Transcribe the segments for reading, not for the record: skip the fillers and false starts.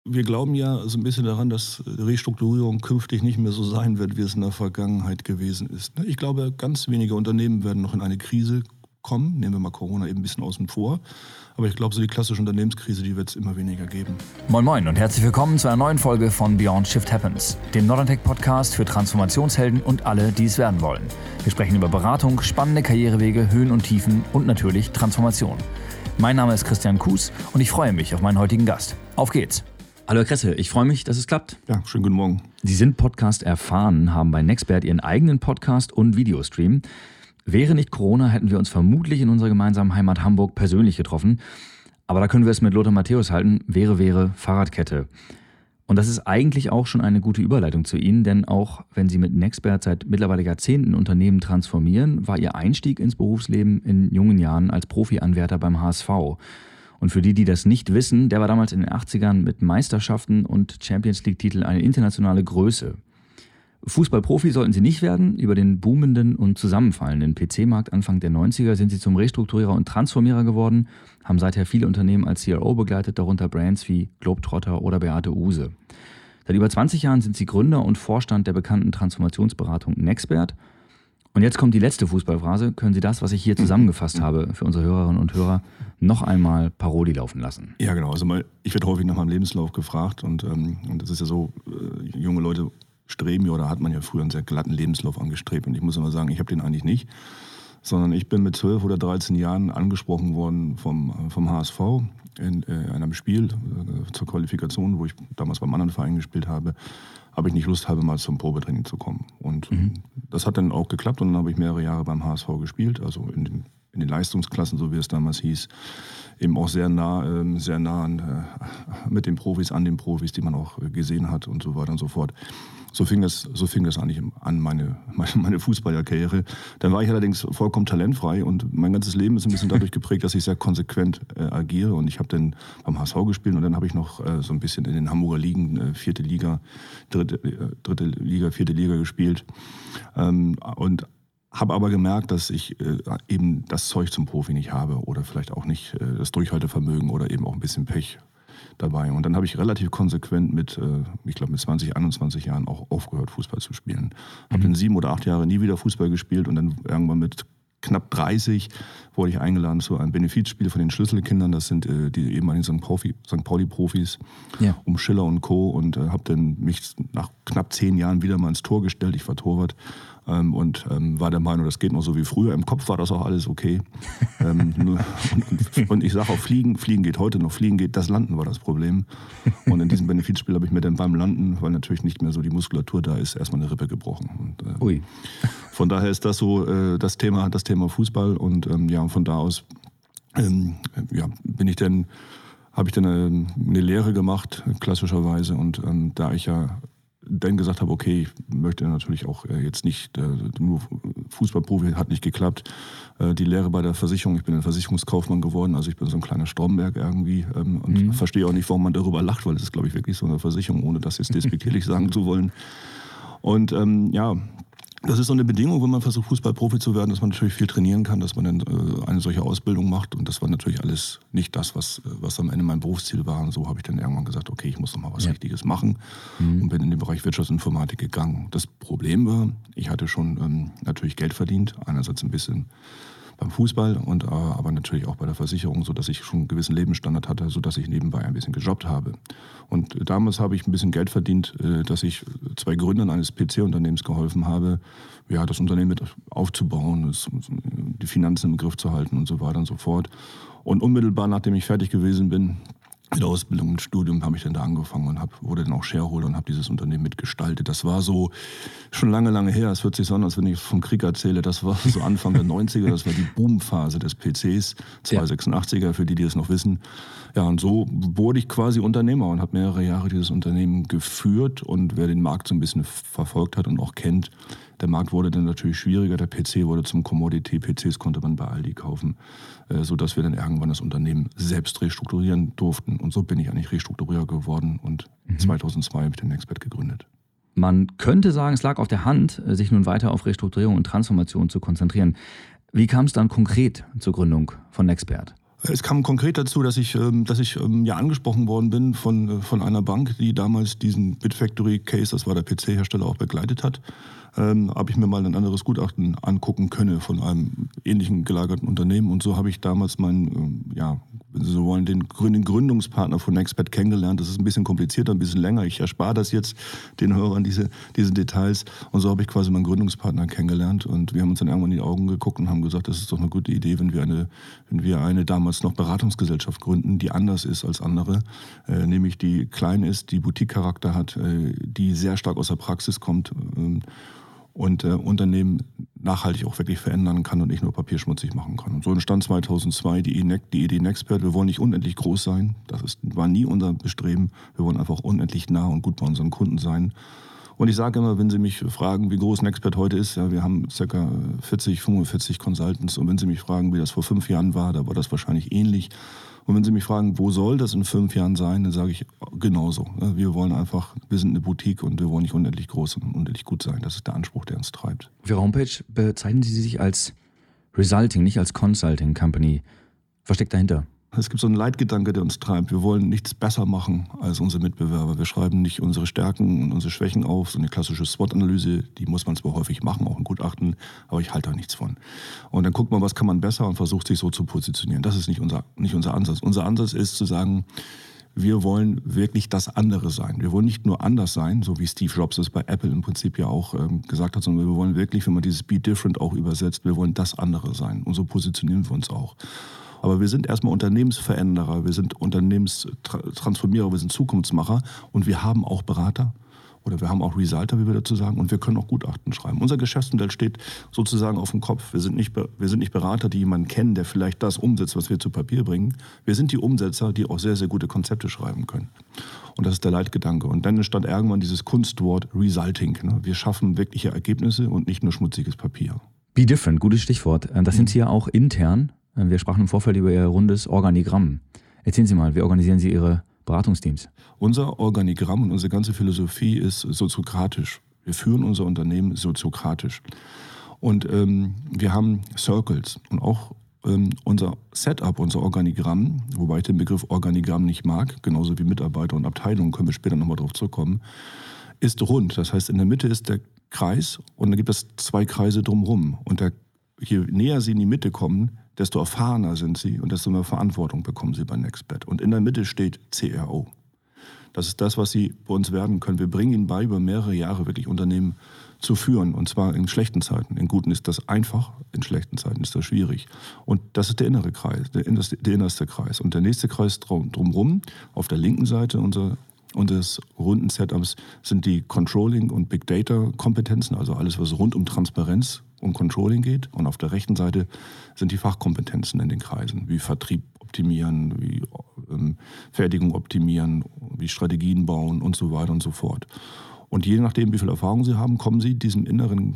Wir glauben ja so ein bisschen daran, dass Restrukturierung künftig nicht mehr so sein wird, wie es in der Vergangenheit gewesen ist. Ich glaube, ganz wenige Unternehmen werden noch in eine Krise kommen. Nehmen wir mal Corona eben ein bisschen außen vor. Aber ich glaube, so die klassische Unternehmenskrise, die wird es immer weniger geben. Moin Moin und herzlich willkommen zu einer neuen Folge von Beyond Shift Happens, dem Nordontech-Podcast für Transformationshelden und alle, die es werden wollen. Wir sprechen über Beratung, spannende Karrierewege, Höhen und Tiefen und natürlich Transformation. Mein Name ist Christian Kues und ich freue mich auf meinen heutigen Gast. Auf geht's! Hallo Herr Kresse, ich freue mich, dass es klappt. Ja, schönen guten Morgen. Sie sind Podcast erfahren, haben bei Nexpert Ihren eigenen Podcast und Videostream. Wäre nicht Corona, hätten wir uns vermutlich in unserer gemeinsamen Heimat Hamburg persönlich getroffen. Aber da können wir es mit Lothar Matthäus halten, wäre Fahrradkette. Und das ist eigentlich auch schon eine gute Überleitung zu Ihnen, denn auch wenn Sie mit Nexpert seit mittlerweile Jahrzehnten Unternehmen transformieren, war Ihr Einstieg ins Berufsleben in jungen Jahren als Profi-Anwärter beim HSV. Und für die das nicht wissen, der war damals in den 80ern mit Meisterschaften und Champions-League-Titel eine internationale Größe. Fußballprofi sollten Sie nicht werden. Über den boomenden und zusammenfallenden PC-Markt Anfang der 90er sind Sie zum Restrukturierer und Transformierer geworden, haben seither viele Unternehmen als CRO begleitet, darunter Brands wie Globetrotter oder Beate Uhse. Seit über 20 Jahren sind Sie Gründer und Vorstand der bekannten Transformationsberatung Nexpert. Und jetzt kommt die letzte Fußballphrase. Können Sie das, was ich hier zusammengefasst habe, für unsere Hörerinnen und Hörer noch einmal Paroli laufen lassen? Ja, genau. Also ich werde häufig nach meinem Lebenslauf gefragt und das ist ja so, junge Leute streben ja, oder hat man ja früher einen sehr glatten Lebenslauf angestrebt. Und ich muss immer sagen, ich habe den eigentlich nicht, sondern ich bin mit 12 oder 13 Jahren angesprochen worden vom HSV in einem Spiel zur Qualifikation, wo ich damals beim anderen Verein gespielt habe ich nicht Lust habe, mal zum Probetraining zu kommen. Und das hat dann auch geklappt und dann habe ich mehrere Jahre beim HSV gespielt, also in den Leistungsklassen, so wie es damals hieß, eben auch sehr nah mit den Profis, an den Profis, die man auch gesehen hat und so weiter und so fort. So fing das eigentlich an, meine Fußballerkarriere. Dann war ich allerdings vollkommen talentfrei und mein ganzes Leben ist ein bisschen dadurch geprägt, dass ich sehr konsequent agiere. Und ich habe dann beim HSV gespielt und dann habe ich noch so ein bisschen in den Hamburger Ligen, vierte Liga, dritte Liga, vierte Liga gespielt. Und habe aber gemerkt, dass ich eben das Zeug zum Profi nicht habe oder vielleicht auch nicht das Durchhaltevermögen oder eben auch ein bisschen Pech dabei. Und dann habe ich relativ konsequent mit 20, 21 Jahren auch aufgehört, Fußball zu spielen. Habe dann 7 oder 8 Jahre nie wieder Fußball gespielt und dann irgendwann mit knapp 30 wurde ich eingeladen zu einem Benefizspiel von den Schlüsselkindern. Das sind die ehemaligen St. Pauli-Profis, ja, um Schiller und Co. Und habe dann mich nach knapp 10 Jahren wieder mal ins Tor gestellt. Ich war Torwart. Und war der Meinung, das geht noch so wie früher. Im Kopf war das auch alles okay. Und ich sage auch, Fliegen geht heute noch. Das Landen war das Problem. Und in diesem Benefizspiel habe ich mir dann beim Landen, weil natürlich nicht mehr so die Muskulatur da ist, erstmal eine Rippe gebrochen. Und, Ui. Von daher ist das so das Thema Fußball. Und von da aus habe ich dann eine Lehre gemacht, klassischerweise. Und da ich ja dann gesagt habe, okay, ich möchte natürlich auch jetzt nicht nur Fußballprofi, hat nicht geklappt. Die Lehre bei der Versicherung, ich bin ein Versicherungskaufmann geworden, also ich bin so ein kleiner Stromberg irgendwie und verstehe auch nicht, warum man darüber lacht, weil das ist, glaube ich, wirklich so eine Versicherung, ohne das jetzt despektierlich sagen zu wollen. Und das ist so eine Bedingung, wenn man versucht, Fußballprofi zu werden, dass man natürlich viel trainieren kann, dass man dann eine solche Ausbildung macht. Und das war natürlich alles nicht das, was am Ende mein Berufsziel war. Und so habe ich dann irgendwann gesagt, okay, ich muss noch mal was Richtiges machen und bin in den Bereich Wirtschaftsinformatik gegangen. Das Problem war, ich hatte schon natürlich Geld verdient, einerseits ein bisschen beim Fußball und aber natürlich auch bei der Versicherung, sodass ich schon einen gewissen Lebensstandard hatte, sodass ich nebenbei ein bisschen gejobbt habe. Und damals habe ich ein bisschen Geld verdient, dass ich 2 Gründern eines PC-Unternehmens geholfen habe, ja, das Unternehmen mit aufzubauen, die Finanzen im Griff zu halten und so weiter und so fort. Und unmittelbar nachdem ich fertig gewesen bin, in der Ausbildung und Studium, habe ich dann da angefangen und wurde dann auch Shareholder und habe dieses Unternehmen mitgestaltet. Das war so schon lange her. Es hört sich so an, als wenn ich vom Krieg erzähle. Das war so Anfang der 90er. Das war die Boomphase des PCs, 286er, für die es noch wissen. Ja, und so wurde ich quasi Unternehmer und habe mehrere Jahre dieses Unternehmen geführt. Und wer den Markt so ein bisschen verfolgt hat und auch kennt, der Markt wurde dann natürlich schwieriger. Der PC wurde zum Commodity. PCs konnte man bei Aldi kaufen, sodass wir dann irgendwann das Unternehmen selbst restrukturieren durften. Und so bin ich eigentlich Restrukturierer geworden und 2002 habe ich den Nexpert gegründet. Man könnte sagen, es lag auf der Hand, sich nun weiter auf Restrukturierung und Transformation zu konzentrieren. Wie kam es dann konkret zur Gründung von Nexpert? Es kam konkret dazu, dass ich ja angesprochen worden bin von einer Bank, die damals diesen Bitfactory-Case, das war der PC-Hersteller, auch begleitet hat. Habe ich mir mal ein anderes Gutachten angucken können von einem ähnlichen gelagerten Unternehmen. Und so habe ich damals meinen, wenn Sie so wollen, den Gründungspartner von Nextpad kennengelernt. Das ist ein bisschen komplizierter, ein bisschen länger. Ich erspare das jetzt den Hörern, diese Details. Und so habe ich quasi meinen Gründungspartner kennengelernt. Und wir haben uns dann irgendwann in die Augen geguckt und haben gesagt, das ist doch eine gute Idee, wenn wir eine damals noch Beratungsgesellschaft gründen, die anders ist als andere. Nämlich die klein ist, die Boutique-Charakter hat, die sehr stark aus der Praxis kommt. Und Unternehmen nachhaltig auch wirklich verändern kann und nicht nur papierschmutzig machen kann. Und so entstand 2002 die Idee Nextpad. Wir wollen nicht unendlich groß sein, war nie unser Bestreben. Wir wollen einfach unendlich nah und gut bei unseren Kunden sein. Und ich sage immer, wenn Sie mich fragen, wie groß Nextpad heute ist, ja, wir haben ca. 45 Consultants. Und wenn Sie mich fragen, wie das vor 5 Jahren war, da war das wahrscheinlich ähnlich. Und wenn Sie mich fragen, wo soll das in 5 Jahren sein, dann sage ich genauso. Wir sind eine Boutique und wir wollen nicht unendlich groß und unendlich gut sein. Das ist der Anspruch, der uns treibt. Auf Ihrer Homepage bezeichnen Sie sich als Resulting, nicht als Consulting Company. Was steckt dahinter? Es gibt so einen Leitgedanke, der uns treibt. Wir wollen nichts besser machen als unsere Mitbewerber. Wir schreiben nicht unsere Stärken und unsere Schwächen auf. So eine klassische SWOT-Analyse, die muss man zwar häufig machen, auch in Gutachten, aber ich halte da nichts von. Und dann guckt man, was kann man besser und versucht sich so zu positionieren. Das ist nicht unser Ansatz. Unser Ansatz ist zu sagen, wir wollen wirklich das andere sein. Wir wollen nicht nur anders sein, so wie Steve Jobs es bei Apple im Prinzip ja auch gesagt hat, sondern wir wollen wirklich, wenn man dieses Be Different auch übersetzt, wir wollen das andere sein. Und so positionieren wir uns auch. Aber wir sind erstmal Unternehmensveränderer, wir sind Unternehmenstransformierer, wir sind Zukunftsmacher und wir haben auch Berater oder wir haben auch Resulter, wie wir dazu sagen, und wir können auch Gutachten schreiben. Unser Geschäftsmodell steht sozusagen auf dem Kopf. Wir sind nicht Berater, die jemanden kennen, der vielleicht das umsetzt, was wir zu Papier bringen. Wir sind die Umsetzer, die auch sehr, sehr gute Konzepte schreiben können. Und das ist der Leitgedanke. Und dann entstand irgendwann dieses Kunstwort Resulting. Wir schaffen wirkliche Ergebnisse und nicht nur schmutziges Papier. Be Different, gutes Stichwort. Das sind Sie ja auch intern. Wir sprachen im Vorfeld über Ihr rundes Organigramm. Erzählen Sie mal, wie organisieren Sie Ihre Beratungsteams? Unser Organigramm und unsere ganze Philosophie ist soziokratisch. Wir führen unser Unternehmen soziokratisch. Und wir haben Circles und auch unser Setup, unser Organigramm, wobei ich den Begriff Organigramm nicht mag, genauso wie Mitarbeiter und Abteilungen, können wir später nochmal drauf zurückkommen, ist rund. Das heißt, in der Mitte ist der Kreis und dann gibt es 2 Kreise drumherum. Und je näher Sie in die Mitte kommen, desto erfahrener sind Sie und desto mehr Verantwortung bekommen Sie bei Nextpad. Und in der Mitte steht CRO. Das ist das, was Sie bei uns werden können. Wir bringen Ihnen bei, über mehrere Jahre wirklich Unternehmen zu führen. Und zwar in schlechten Zeiten. In guten ist das einfach, in schlechten Zeiten ist das schwierig. Und das ist der innere Kreis, der innerste Kreis. Und der nächste Kreis drumherum, auf der linken Seite unseres runden Setups, sind die Controlling- und Big Data-Kompetenzen, also alles, was rund um Transparenz und Controlling geht. Und auf der rechten Seite sind die Fachkompetenzen in den Kreisen, wie Vertrieb optimieren, wie Fertigung optimieren, wie Strategien bauen und so weiter und so fort. Und je nachdem, wie viel Erfahrung Sie haben, kommen Sie diesem inneren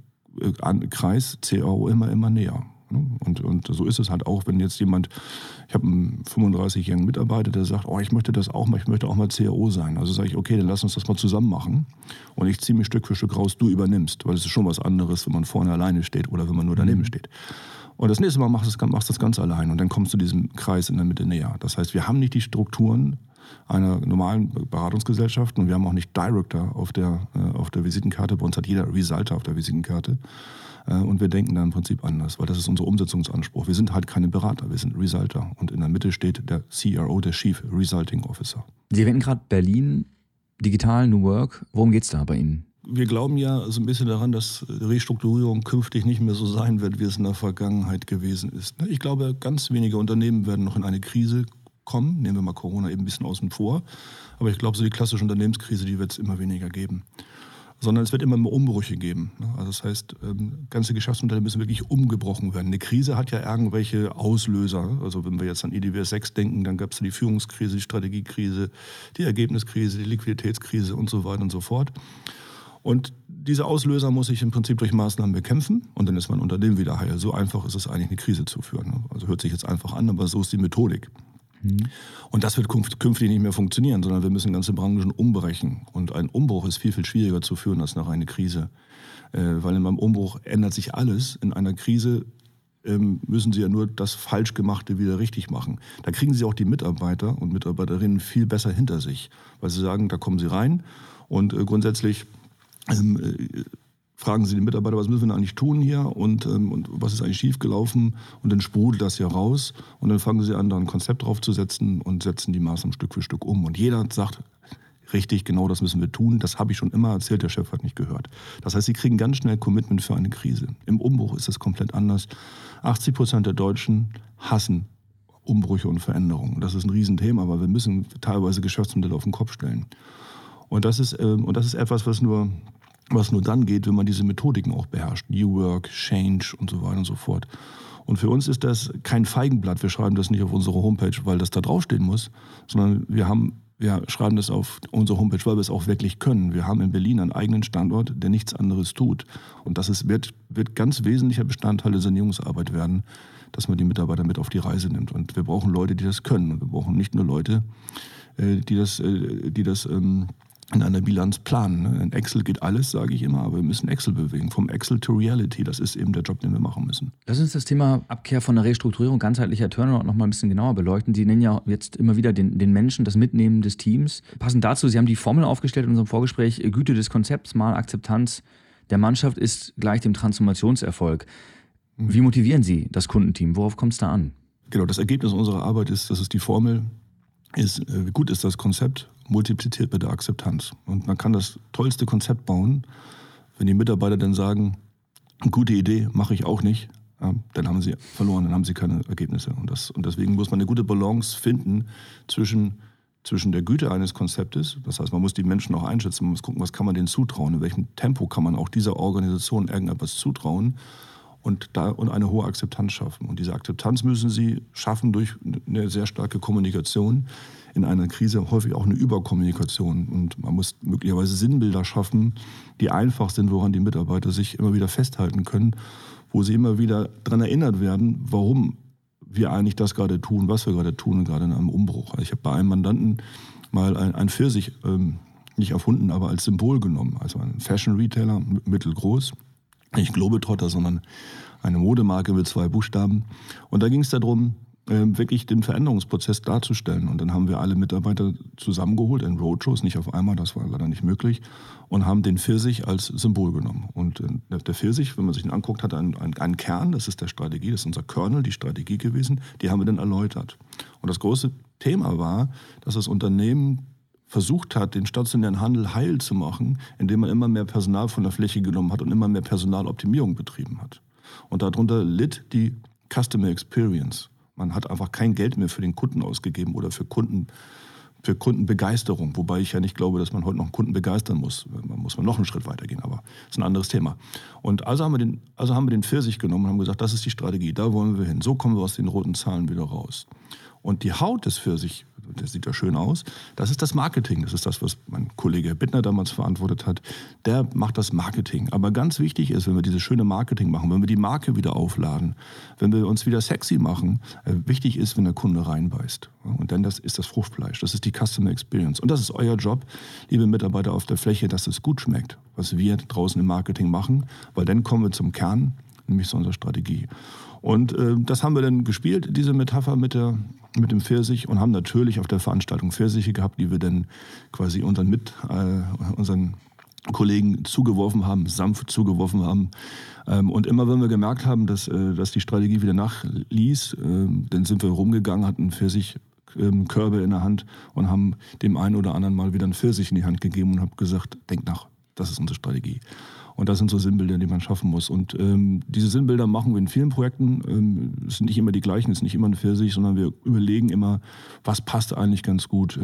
Kreis CAO immer näher. Und so ist es halt auch, wenn jetzt jemand, ich habe einen 35-jährigen Mitarbeiter, der sagt, ich möchte das auch mal, ich möchte auch mal CAO sein. Also sage ich, okay, dann lass uns das mal zusammen machen. Und ich ziehe mich Stück für Stück raus, du übernimmst. Weil es ist schon was anderes, wenn man vorne alleine steht oder wenn man nur daneben steht. Und das nächste Mal machst du das ganz allein und dann kommst du diesem Kreis in der Mitte näher. Das heißt, wir haben nicht die Strukturen einer normalen Beratungsgesellschaft und wir haben auch nicht Director auf der Visitenkarte. Bei uns hat jeder Resulter auf der Visitenkarte. Und wir denken da im Prinzip anders, weil das ist unser Umsetzungsanspruch. Wir sind halt keine Berater, wir sind Resulter. Und in der Mitte steht der CRO, der Chief Resulting Officer. Sie erwähnen gerade Berlin, digital, New Work. Worum geht es da bei Ihnen? Wir glauben ja so ein bisschen daran, dass Restrukturierung künftig nicht mehr so sein wird, wie es in der Vergangenheit gewesen ist. Ich glaube, ganz wenige Unternehmen werden noch in eine Krise kommen. Nehmen wir mal Corona eben ein bisschen außen vor. Aber ich glaube, so die klassische Unternehmenskrise, die wird es immer weniger geben. Sondern es wird immer mehr Umbrüche geben. Also das heißt, ganze Geschäftsmodelle müssen wirklich umgebrochen werden. Eine Krise hat ja irgendwelche Auslöser. Also wenn wir jetzt an IDWS 6 denken, dann gab es die Führungskrise, die Strategiekrise, die Ergebniskrise, die Liquiditätskrise und so weiter und so fort. Und diese Auslöser muss ich im Prinzip durch Maßnahmen bekämpfen und dann ist mein Unternehmen wieder heil. So einfach ist es eigentlich, eine Krise zu führen. Also hört sich jetzt einfach an, aber so ist die Methodik. Und das wird künftig nicht mehr funktionieren, sondern wir müssen ganze Branchen umbrechen. Und ein Umbruch ist viel, viel schwieriger zu führen als eine reine Krise. Weil in meinem Umbruch ändert sich alles. In einer Krise müssen sie ja nur das Falschgemachte wieder richtig machen. Da kriegen sie auch die Mitarbeiter und Mitarbeiterinnen viel besser hinter sich, weil sie sagen, da kommen sie rein und grundsätzlich fragen sie den Mitarbeiter, was müssen wir denn eigentlich tun hier und was ist eigentlich schiefgelaufen, und dann sprudelt das ja raus und dann fangen sie an, da ein Konzept draufzusetzen und setzen die Maßnahmen Stück für Stück um. Und jeder sagt, richtig, genau das müssen wir tun. Das habe ich schon immer erzählt, der Chef hat nicht gehört. Das heißt, sie kriegen ganz schnell Commitment für eine Krise. Im Umbruch ist das komplett anders. 80% der Deutschen hassen Umbrüche und Veränderungen. Das ist ein Riesenthema, weil wir müssen teilweise Geschäftsmodelle auf den Kopf stellen. Und das ist etwas, was nur dann geht, wenn man diese Methodiken auch beherrscht. New Work, Change und so weiter und so fort. Und für uns ist das kein Feigenblatt. Wir schreiben das nicht auf unsere Homepage, weil das da draufstehen muss, sondern wir schreiben das auf unsere Homepage, weil wir es auch wirklich können. Wir haben in Berlin einen eigenen Standort, der nichts anderes tut. Und das wird ganz wesentlicher Bestandteil der Sanierungsarbeit werden, dass man die Mitarbeiter mit auf die Reise nimmt. Und wir brauchen Leute, die das können. Und wir brauchen nicht nur Leute, die das in einer Bilanz planen. In Excel geht alles, sage ich immer, aber wir müssen Excel bewegen. Vom Excel to Reality, das ist eben der Job, den wir machen müssen. Lass uns das Thema Abkehr von der Restrukturierung, ganzheitlicher Turnaround noch mal ein bisschen genauer beleuchten. Sie nennen ja jetzt immer wieder den Menschen, das Mitnehmen des Teams. Passend dazu, Sie haben die Formel aufgestellt in unserem Vorgespräch, Güte des Konzepts mal Akzeptanz der Mannschaft ist gleich dem Transformationserfolg. Wie motivieren Sie das Kundenteam? Worauf kommt es da an? Genau, das Ergebnis unserer Arbeit ist, dass es die Formel ist, wie gut ist das Konzept, multipliziert mit der Akzeptanz. Und man kann das tollste Konzept bauen, wenn die Mitarbeiter dann sagen, eine gute Idee, mache ich auch nicht, dann haben sie verloren, dann haben sie keine Ergebnisse. Und deswegen muss man eine gute Balance finden zwischen der Güte eines Konzeptes, das heißt, man muss die Menschen auch einschätzen, man muss gucken, was kann man denen zutrauen, in welchem Tempo kann man auch dieser Organisation irgendetwas zutrauen und eine hohe Akzeptanz schaffen. Und diese Akzeptanz müssen sie schaffen durch eine sehr starke Kommunikation. In einer Krise häufig auch eine Überkommunikation. Und man muss möglicherweise Sinnbilder schaffen, die einfach sind, woran die Mitarbeiter sich immer wieder festhalten können, wo sie immer wieder daran erinnert werden, warum wir eigentlich das gerade tun, was wir gerade tun, gerade in einem Umbruch. Also ich habe bei einem Mandanten mal ein Pfirsich nicht erfunden, aber als Symbol genommen. Also ein Fashion-Retailer, mittelgroß, nicht Globetrotter, sondern eine Modemarke mit 2 Buchstaben. Und da ging es darum, wirklich den Veränderungsprozess darzustellen. Und dann haben wir alle Mitarbeiter zusammengeholt in Roadshows, nicht auf einmal, das war leider nicht möglich, und haben den Pfirsich als Symbol genommen. Und der Pfirsich, wenn man sich den anguckt, hat einen Kern, das ist der Strategie, das ist unser Kernel, die Strategie gewesen, die haben wir dann erläutert. Und das große Thema war, dass das Unternehmen versucht hat, den stationären Handel heil zu machen, indem man immer mehr Personal von der Fläche genommen hat und immer mehr Personaloptimierung betrieben hat. Und darunter litt die Customer Experience. Man hat einfach kein Geld mehr für den Kunden ausgegeben oder für Kundenbegeisterung. Wobei ich ja nicht glaube, dass man heute noch einen Kunden begeistern muss. Man muss noch einen Schritt weitergehen, aber das ist ein anderes Thema. Und also haben wir den Pfirsich genommen und haben gesagt, das ist die Strategie, da wollen wir hin. So kommen wir aus den roten Zahlen wieder raus. Und die Haut des Pfirsich, das sieht ja schön aus, das ist das Marketing. Das ist das, was mein Kollege Herr Bittner damals verantwortet hat. Der macht das Marketing. Aber ganz wichtig ist, wenn wir dieses schöne Marketing machen, wenn wir die Marke wieder aufladen, wenn wir uns wieder sexy machen, wichtig ist, wenn der Kunde reinbeißt. Und dann ist das Fruchtfleisch, das ist die Customer Experience. Und das ist euer Job, liebe Mitarbeiter auf der Fläche, dass es gut schmeckt, was wir draußen im Marketing machen, weil dann kommen wir zum Kern, nämlich zu unserer Strategie. Und das haben wir dann gespielt, diese Metapher mit dem Pfirsich, und haben natürlich auf der Veranstaltung Pfirsiche gehabt, die wir dann quasi unseren Kollegen zugeworfen haben, sanft zugeworfen haben. Und immer wenn wir gemerkt haben, dass die Strategie wieder nachließ, dann sind wir rumgegangen, hatten Pfirsichkörbe in der Hand und haben dem einen oder anderen mal wieder einen Pfirsich in die Hand gegeben und haben gesagt, denk nach, das ist unsere Strategie. Und das sind so Sinnbilder, die man schaffen muss. Und diese Sinnbilder machen wir in vielen Projekten. Es sind nicht immer die gleichen, es ist nicht immer ein Pfirsich, sondern wir überlegen immer, was passt eigentlich ganz gut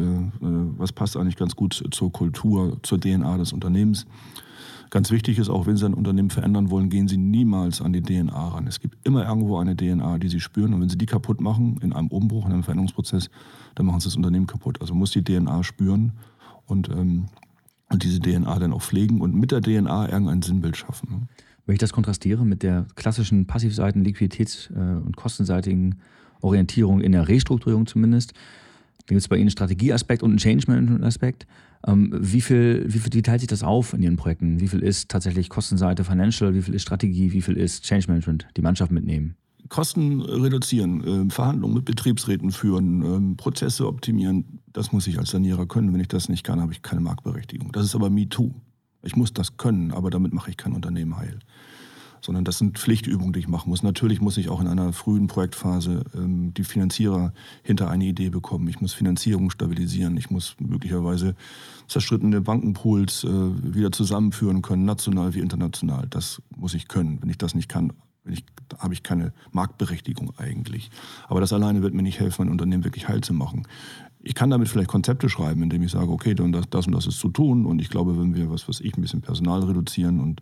zur Kultur, zur DNA des Unternehmens. Ganz wichtig ist auch, wenn Sie ein Unternehmen verändern wollen, gehen Sie niemals an die DNA ran. Es gibt immer irgendwo eine DNA, die Sie spüren. Und wenn Sie die kaputt machen, in einem Umbruch, in einem Veränderungsprozess, dann machen Sie das Unternehmen kaputt. Also muss die DNA spüren und diese DNA dann auch pflegen und mit der DNA irgendein Sinnbild schaffen. Wenn ich das kontrastiere mit der klassischen Passivseiten-, Liquiditäts- und kostenseitigen Orientierung in der Restrukturierung zumindest, dann gibt es bei Ihnen einen Strategieaspekt und einen Change-Management-Aspekt. Wie teilt sich das auf in Ihren Projekten? Wie viel ist tatsächlich Kostenseite, Financial, wie viel ist Strategie, wie viel ist Change-Management, die Mannschaft mitnehmen? Kosten reduzieren, Verhandlungen mit Betriebsräten führen, Prozesse optimieren, das muss ich als Sanierer können. Wenn ich das nicht kann, habe ich keine Marktberechtigung. Das ist aber MeToo. Ich muss das können, aber damit mache ich kein Unternehmen heil. Sondern das sind Pflichtübungen, die ich machen muss. Natürlich muss ich auch in einer frühen Projektphase die Finanzierer hinter eine Idee bekommen. Ich muss Finanzierung stabilisieren. Ich muss möglicherweise zerstrittene Bankenpools wieder zusammenführen können, national wie international. Das muss ich können. Wenn ich das nicht kann, habe ich keine Marktberechtigung eigentlich. Aber das alleine wird mir nicht helfen, mein Unternehmen wirklich heil zu machen. Ich kann damit vielleicht Konzepte schreiben, indem ich sage, okay, das und das ist zu tun. Und ich glaube, wenn wir ein bisschen Personal reduzieren und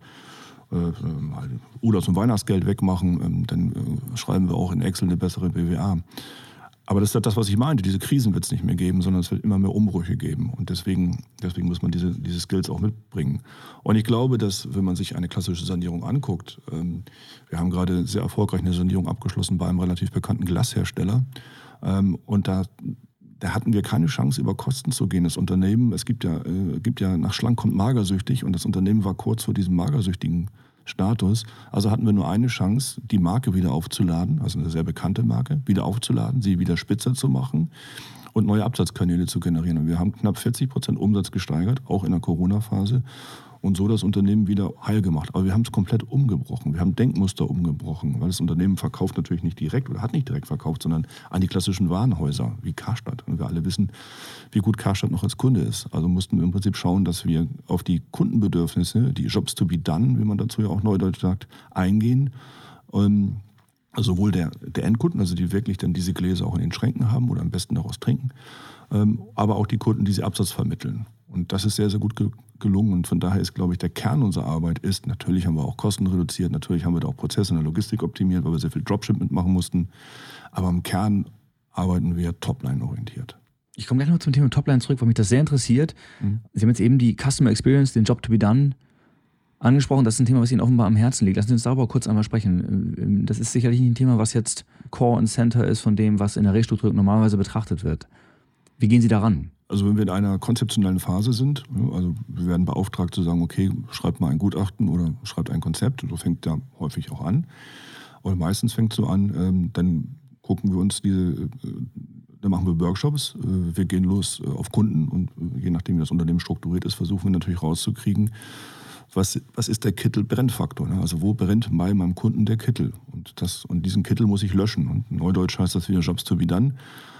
Urlaubs- und Weihnachtsgeld wegmachen, dann schreiben wir auch in Excel eine bessere BWA. Aber das ist das, was ich meinte. Diese Krisen wird es nicht mehr geben, sondern es wird immer mehr Umbrüche geben. Und deswegen muss man diese Skills auch mitbringen. Und ich glaube, dass, wenn man sich eine klassische Sanierung anguckt, wir haben gerade sehr erfolgreich eine Sanierung abgeschlossen bei einem relativ bekannten Glashersteller. Und da hatten wir keine Chance, über Kosten zu gehen. Das Unternehmen, es gibt ja nach schlank kommt magersüchtig und das Unternehmen war kurz vor diesem magersüchtigen Status. Also hatten wir nur eine Chance, die Marke wieder aufzuladen, also eine sehr bekannte Marke, wieder aufzuladen, sie wieder spitzer zu machen und neue Absatzkanäle zu generieren. Und wir haben knapp 40% Umsatz gesteigert, auch in der Corona-Phase. Und so das Unternehmen wieder heil gemacht. Aber wir haben es komplett umgebrochen. Wir haben Denkmuster umgebrochen, weil das Unternehmen verkauft natürlich nicht direkt oder hat nicht direkt verkauft, sondern an die klassischen Warenhäuser wie Karstadt. Und wir alle wissen, wie gut Karstadt noch als Kunde ist. Also mussten wir im Prinzip schauen, dass wir auf die Kundenbedürfnisse, die Jobs to be done, wie man dazu ja auch neudeutsch sagt, eingehen. Also sowohl der Endkunden, also die wirklich dann diese Gläser auch in den Schränken haben oder am besten daraus trinken, aber auch die Kunden, die sie Absatz vermitteln. Und das ist sehr, sehr gut gelungen. Und von daher ist, glaube ich, der Kern unserer Arbeit ist, natürlich haben wir auch Kosten reduziert, natürlich haben wir da auch Prozesse in der Logistik optimiert, weil wir sehr viel Dropshipment machen mussten. Aber im Kern arbeiten wir Topline-orientiert. Ich komme gleich noch zum Thema Topline zurück, weil mich das sehr interessiert. Sie haben jetzt eben die Customer Experience, den Job to be done angesprochen. Das ist ein Thema, was Ihnen offenbar am Herzen liegt. Lassen Sie uns darüber kurz einmal sprechen. Das ist sicherlich nicht ein Thema, was jetzt Core und Center ist von dem, was in der Restrukturierung normalerweise betrachtet wird. Wie gehen Sie daran? Also wenn wir in einer konzeptionellen Phase sind, also wir werden beauftragt zu sagen, okay, schreibt mal ein Gutachten oder schreibt ein Konzept, so fängt ja häufig auch an. Oder meistens fängt es so an, dann gucken wir uns dann machen wir Workshops, wir gehen los auf Kunden und je nachdem wie das Unternehmen strukturiert ist, versuchen wir natürlich rauszukriegen, was ist der Kittel-Brennfaktor? Ne? Also wo brennt bei meinem Kunden der Kittel? Und diesen Kittel muss ich löschen. Und neudeutsch heißt das wieder Jobs to be done.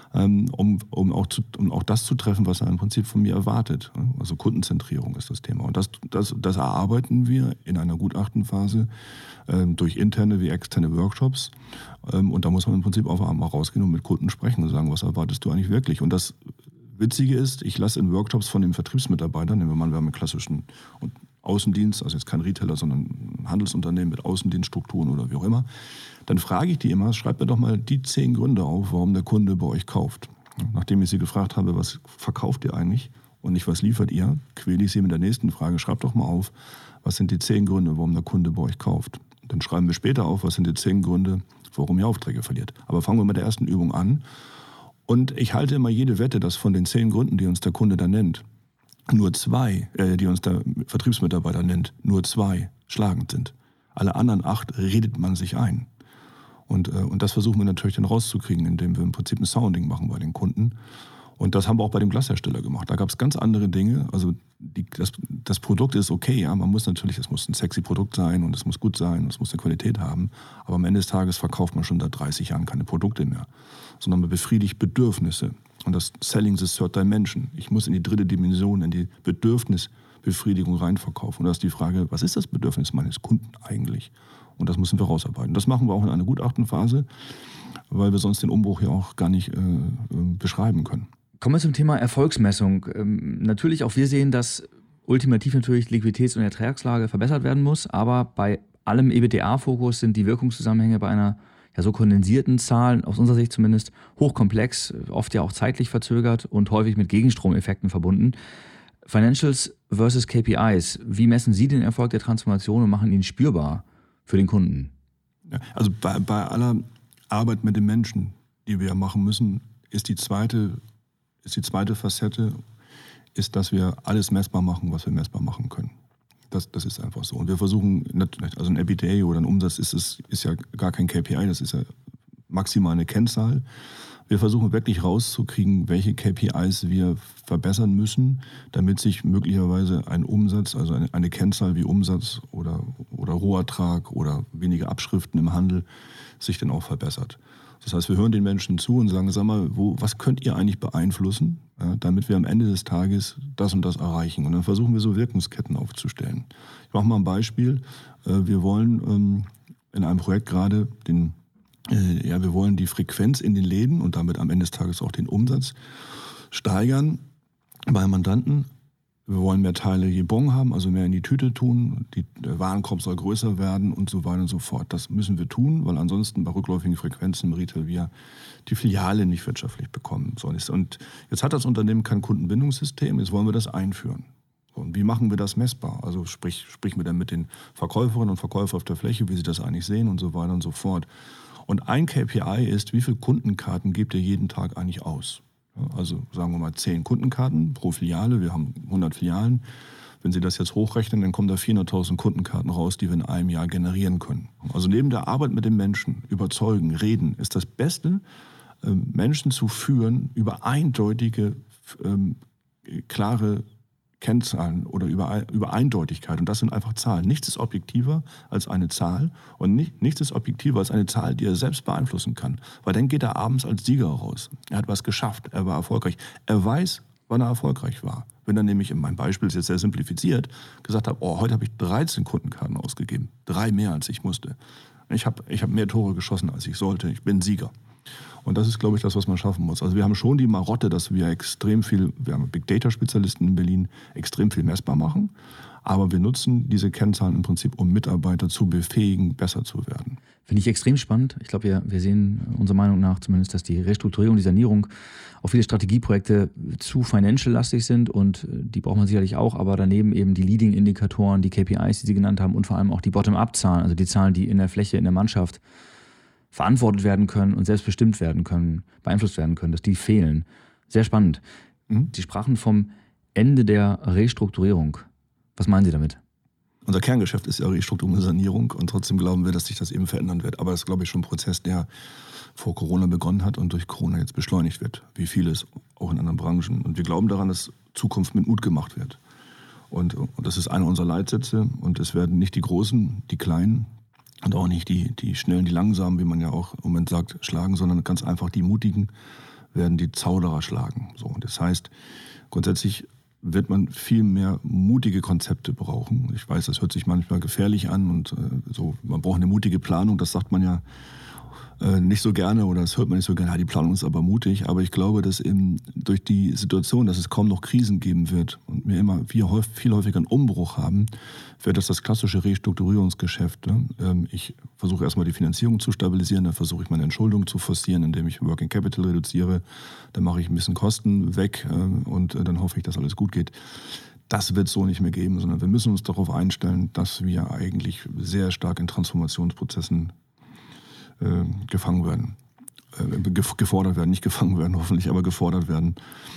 Um auch das zu treffen, was er im Prinzip von mir erwartet. Also Kundenzentrierung ist das Thema. Und das erarbeiten wir in einer Gutachtenphase durch interne wie externe Workshops. Und da muss man im Prinzip auch mal rausgehen und mit Kunden sprechen und sagen, was erwartest du eigentlich wirklich? Und das Witzige ist, ich lasse in Workshops von den Vertriebsmitarbeitern, nehmen wir mal, wir haben einen klassischen Außendienst, also jetzt kein Retailer, sondern ein Handelsunternehmen mit Außendienststrukturen oder wie auch immer, dann frage ich die immer, schreibt mir doch mal die 10 Gründe auf, warum der Kunde bei euch kauft. Nachdem ich sie gefragt habe, was verkauft ihr eigentlich und nicht was liefert ihr, quäle ich sie mit der nächsten Frage, schreibt doch mal auf, was sind die 10 Gründe, warum der Kunde bei euch kauft. Dann schreiben wir später auf, was sind die 10 Gründe, warum ihr Aufträge verliert. Aber fangen wir mit der ersten Übung an. Und ich halte immer jede Wette, dass von den 10 Gründen, die uns der Kunde dann nennt, nur 2, die uns der Vertriebsmitarbeiter nennt, nur 2 schlagend sind. Alle anderen 8 redet man sich ein. Und das versuchen wir natürlich dann rauszukriegen, indem wir im Prinzip ein Sounding machen bei den Kunden. Und das haben wir auch bei dem Glashersteller gemacht. Da gab es ganz andere Dinge. Also das Produkt ist okay, ja, es muss ein sexy Produkt sein und es muss gut sein und es muss eine Qualität haben. Aber am Ende des Tages verkauft man schon seit 30 Jahren keine Produkte mehr, sondern man befriedigt Bedürfnisse. Und das Selling the Third Dimension. Ich muss in die 3. Dimension, in die Bedürfnisbefriedigung reinverkaufen. Und da ist die Frage, was ist das Bedürfnis meines Kunden eigentlich? Und das müssen wir rausarbeiten. Das machen wir auch in einer Gutachtenphase, weil wir sonst den Umbruch ja auch gar nicht beschreiben können. Kommen wir zum Thema Erfolgsmessung. Natürlich auch wir sehen, dass ultimativ natürlich Liquiditäts- und Ertragslage verbessert werden muss, aber bei allem EBITDA-Fokus sind die Wirkungszusammenhänge bei einer so kondensierten Zahl, aus unserer Sicht zumindest, hochkomplex, oft ja auch zeitlich verzögert und häufig mit Gegenstromeffekten verbunden. Financials versus KPIs, wie messen Sie den Erfolg der Transformation und machen ihn spürbar für den Kunden? Ja, also bei aller Arbeit mit den Menschen, die wir machen müssen, ist die zweite Facette, dass wir alles messbar machen, was wir messbar machen können. Das ist einfach so. Und wir versuchen, also ein EBITDA oder ein Umsatz ist ja gar kein KPI, das ist ja maximal eine Kennzahl. Wir versuchen wirklich rauszukriegen, welche KPIs wir verbessern müssen, damit sich möglicherweise ein Umsatz, also eine Kennzahl wie Umsatz oder Rohertrag oder weniger Abschriften im Handel, sich dann auch verbessert. Das heißt, wir hören den Menschen zu und sagen, sag mal, was könnt ihr eigentlich beeinflussen, damit wir am Ende des Tages das und das erreichen. Und dann versuchen wir so Wirkungsketten aufzustellen. Ich mache mal ein Beispiel. Wir wollen in einem Projekt gerade wir wollen die Frequenz in den Läden und damit am Ende des Tages auch den Umsatz steigern bei Mandanten. Wir wollen mehr Teile je Bon haben, also mehr in die Tüte tun. Der Warenkorb soll größer werden und so weiter und so fort. Das müssen wir tun, weil ansonsten bei rückläufigen Frequenzen im Retail wir die Filiale nicht wirtschaftlich bekommen. Und jetzt hat das Unternehmen kein Kundenbindungssystem, jetzt wollen wir das einführen. Und wie machen wir das messbar? Also sprechen wir dann mit den Verkäuferinnen und Verkäufern auf der Fläche, wie sie das eigentlich sehen und so weiter und so fort. Und ein KPI ist, wie viele Kundenkarten gebt ihr jeden Tag eigentlich aus? Also sagen wir mal 10 Kundenkarten pro Filiale. Wir haben 100 Filialen. Wenn Sie das jetzt hochrechnen, dann kommen da 400.000 Kundenkarten raus, die wir in einem Jahr generieren können. Also neben der Arbeit mit den Menschen, überzeugen, reden, ist das Beste, Menschen zu führen über eindeutige, klare Kennzahlen oder über Eindeutigkeit. Und das sind einfach Zahlen. Nichts ist objektiver als eine Zahl und nichts ist objektiver als eine Zahl, die er selbst beeinflussen kann. Weil dann geht er abends als Sieger raus. Er hat was geschafft, er war erfolgreich. Er weiß, wann er erfolgreich war. Wenn er nämlich, in meinem Beispiel ist jetzt sehr simplifiziert, gesagt hat, heute habe ich 13 Kundenkarten ausgegeben. 3 mehr, als ich musste. Ich hab mehr Tore geschossen, als ich sollte. Ich bin Sieger. Und das ist, glaube ich, das, was man schaffen muss. Also wir haben schon die Marotte, dass wir wir haben Big Data Spezialisten in Berlin, extrem viel messbar machen. Aber wir nutzen diese Kennzahlen im Prinzip, um Mitarbeiter zu befähigen, besser zu werden. Finde ich extrem spannend. Ich glaube, wir sehen unserer Meinung nach zumindest, dass die Restrukturierung, die Sanierung, auch viele Strategieprojekte zu financial-lastig sind und die braucht man sicherlich auch, aber daneben eben die Leading-Indikatoren, die KPIs, die Sie genannt haben und vor allem auch die Bottom-up-Zahlen, also die Zahlen, die in der Fläche, in der Mannschaft verantwortet werden können und selbstbestimmt werden können, beeinflusst werden können, dass die fehlen. Sehr spannend. Sie sprachen vom Ende der Restrukturierung. Was meinen Sie damit? Unser Kerngeschäft ist ja Restrukturierung und Sanierung und trotzdem glauben wir, dass sich das eben verändern wird. Aber das ist, glaube ich, schon ein Prozess, der vor Corona begonnen hat und durch Corona jetzt beschleunigt wird, wie vieles auch in anderen Branchen. Und wir glauben daran, dass Zukunft mit Mut gemacht wird. Und das ist einer unserer Leitsätze und es werden nicht die Großen, die Kleinen, und auch nicht die Schnellen, die Langsamen, wie man ja auch im Moment sagt, schlagen, sondern ganz einfach die Mutigen werden die Zauderer schlagen. So, und das heißt, grundsätzlich wird man viel mehr mutige Konzepte brauchen. Ich weiß, das hört sich manchmal gefährlich an und man braucht eine mutige Planung, das sagt man ja nicht so gerne oder das hört man nicht so gerne, die Planung ist aber mutig, aber ich glaube, dass eben durch die Situation, dass es kaum noch Krisen geben wird und wir immer viel häufiger einen Umbruch haben, wird das klassische Restrukturierungsgeschäft. Ich versuche erstmal die Finanzierung zu stabilisieren, dann versuche ich meine Entschuldung zu forcieren, indem ich Working Capital reduziere, dann mache ich ein bisschen Kosten weg und dann hoffe ich, dass alles gut geht. Das wird es so nicht mehr geben, sondern wir müssen uns darauf einstellen, dass wir eigentlich sehr stark in Transformationsprozessen gefangen werden, gefordert werden, nicht gefangen werden hoffentlich, aber gefordert werden.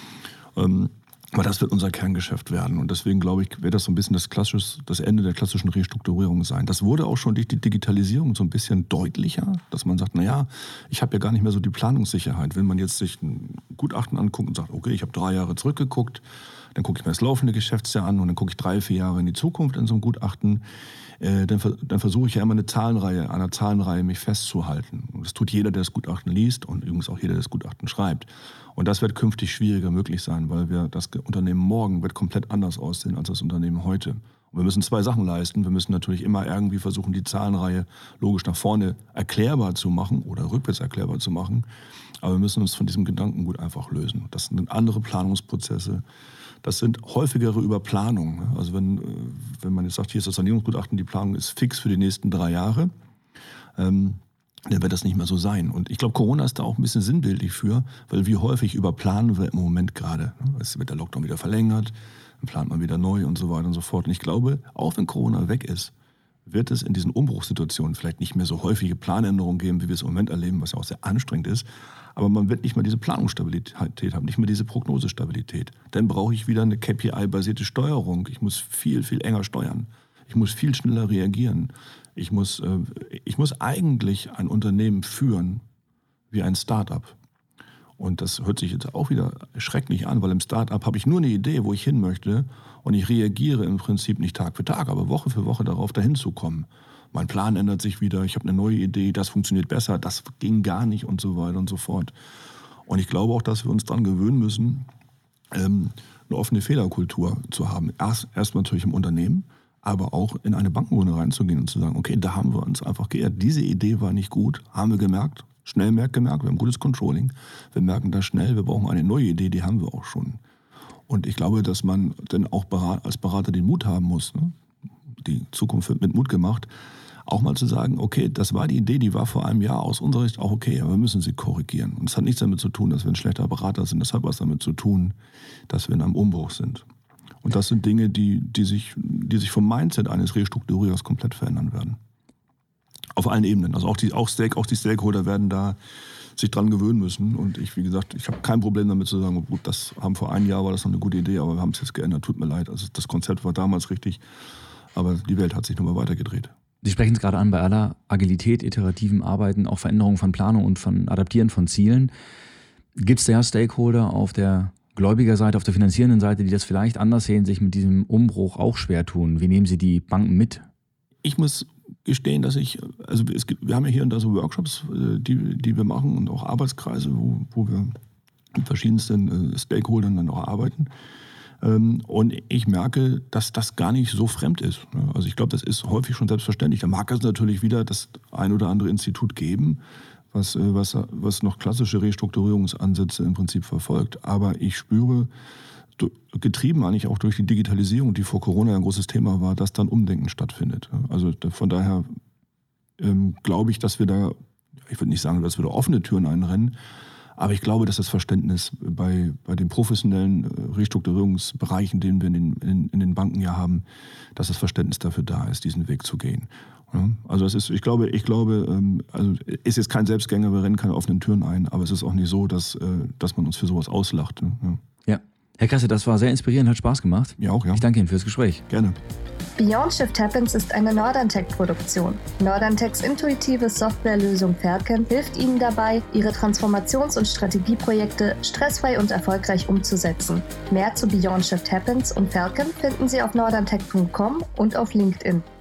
Aber das wird unser Kerngeschäft werden und deswegen glaube ich, wird das so ein bisschen das Ende der klassischen Restrukturierung sein. Das wurde auch schon durch die Digitalisierung so ein bisschen deutlicher, dass man sagt, ich habe ja gar nicht mehr so die Planungssicherheit. Wenn man jetzt sich ein Gutachten anguckt und sagt, okay, ich habe 3 Jahre zurückgeguckt, dann gucke ich mir das laufende Geschäftsjahr an und dann gucke ich 3, 4 Jahre in die Zukunft in so einem Gutachten. Dann versuche ich ja immer an einer Zahlenreihe mich festzuhalten. Und das tut jeder, der das Gutachten liest und übrigens auch jeder, der das Gutachten schreibt. Und das wird künftig schwieriger möglich sein, weil das Unternehmen morgen wird komplett anders aussehen als das Unternehmen heute. Und wir müssen 2 Sachen leisten. Wir müssen natürlich immer irgendwie versuchen, die Zahlenreihe logisch nach vorne erklärbar zu machen oder rückwärts erklärbar zu machen. Aber wir müssen uns von diesem Gedankengut einfach lösen. Das sind andere Planungsprozesse. Das sind häufigere Überplanungen. Also wenn man jetzt sagt, hier ist das Sanierungsgutachten, die Planung ist fix für die nächsten 3 Jahre, dann wird das nicht mehr so sein. Und ich glaube, Corona ist da auch ein bisschen sinnbildlich für, weil wie häufig überplanen wir im Moment gerade. Es wird der Lockdown wieder verlängert, dann plant man wieder neu und so weiter und so fort. Und ich glaube, auch wenn Corona weg ist, wird es in diesen Umbruchssituationen vielleicht nicht mehr so häufige Planänderungen geben, wie wir es im Moment erleben, was ja auch sehr anstrengend ist. Aber man wird nicht mehr diese Planungsstabilität haben, nicht mehr diese Prognosestabilität. Dann brauche ich wieder eine KPI-basierte Steuerung. Ich muss viel, viel enger steuern. Ich muss viel schneller reagieren. Ich muss eigentlich ein Unternehmen führen wie ein Start-up. Und das hört sich jetzt auch wieder schrecklich an, weil im Start-up habe ich nur eine Idee, wo ich hin möchte und ich reagiere im Prinzip nicht Tag für Tag, aber Woche für Woche darauf, dahin zu kommen. Mein Plan ändert sich wieder, ich habe eine neue Idee, das funktioniert besser, das ging gar nicht und so weiter und so fort. Und ich glaube auch, dass wir uns daran gewöhnen müssen, eine offene Fehlerkultur zu haben. Erstmal natürlich im Unternehmen, aber auch in eine Bankenrunde reinzugehen und zu sagen, okay, da haben wir uns einfach geirrt. Diese Idee war nicht gut, haben wir gemerkt, schnell gemerkt, wir haben gutes Controlling. Wir merken das schnell, wir brauchen eine neue Idee, die haben wir auch schon. Und ich glaube, dass man dann auch als Berater den Mut haben muss, ne? Die Zukunft wird mit Mut gemacht, auch mal zu sagen, okay, das war die Idee, die war vor einem Jahr aus unserer Sicht auch okay, aber wir müssen sie korrigieren. Und es hat nichts damit zu tun, dass wir ein schlechter Berater sind, das hat was damit zu tun, dass wir in einem Umbruch sind. Und das sind Dinge, die sich vom Mindset eines Restrukturierers komplett verändern werden. Auf allen Ebenen. Also auch die Stakeholder werden da sich dran gewöhnen müssen. Und ich, wie gesagt, ich habe kein Problem damit zu sagen, gut, vor einem Jahr war das noch eine gute Idee, aber wir haben es jetzt geändert, tut mir leid. Also das Konzept war damals richtig, aber die Welt hat sich nochmal weitergedreht. Sie sprechen es gerade an, bei aller Agilität, iterativem Arbeiten, auch Veränderung von Planung und von Adaptieren von Zielen. Gibt es da Stakeholder auf der Gläubigerseite, auf der finanzierenden Seite, die das vielleicht anders sehen, sich mit diesem Umbruch auch schwer tun? Wie nehmen Sie die Banken mit? Ich muss gestehen, dass wir haben ja hier und da so Workshops, die wir machen und auch Arbeitskreise, wo wir mit verschiedensten Stakeholdern dann auch arbeiten. Und ich merke, dass das gar nicht so fremd ist. Also ich glaube, das ist häufig schon selbstverständlich. Da mag es natürlich wieder das ein oder andere Institut geben, was noch klassische Restrukturierungsansätze im Prinzip verfolgt. Aber ich spüre, getrieben eigentlich auch durch die Digitalisierung, die vor Corona ein großes Thema war, dass dann Umdenken stattfindet. Also von daher glaube ich, dass wir da, ich würde nicht sagen, dass wir da offene Türen einrennen, aber ich glaube, dass das Verständnis bei den professionellen Restrukturierungsbereichen, den wir in den Banken ja haben, dass das Verständnis dafür da ist, diesen Weg zu gehen. Also ich glaube, also ist jetzt kein Selbstgänger, wir rennen keine offenen Türen ein, aber es ist auch nicht so, dass man uns für sowas auslacht. Ja. Herr Kresse, das war sehr inspirierend, hat Spaß gemacht. Ja, auch, ja. Ich danke Ihnen fürs Gespräch. Gerne. Beyond Shift Happens ist eine Norderntech-Produktion. Norderntechs intuitive Softwarelösung Falcon hilft Ihnen dabei, Ihre Transformations- und Strategieprojekte stressfrei und erfolgreich umzusetzen. Mehr zu Beyond Shift Happens und Falcon finden Sie auf norderntech.com und auf LinkedIn.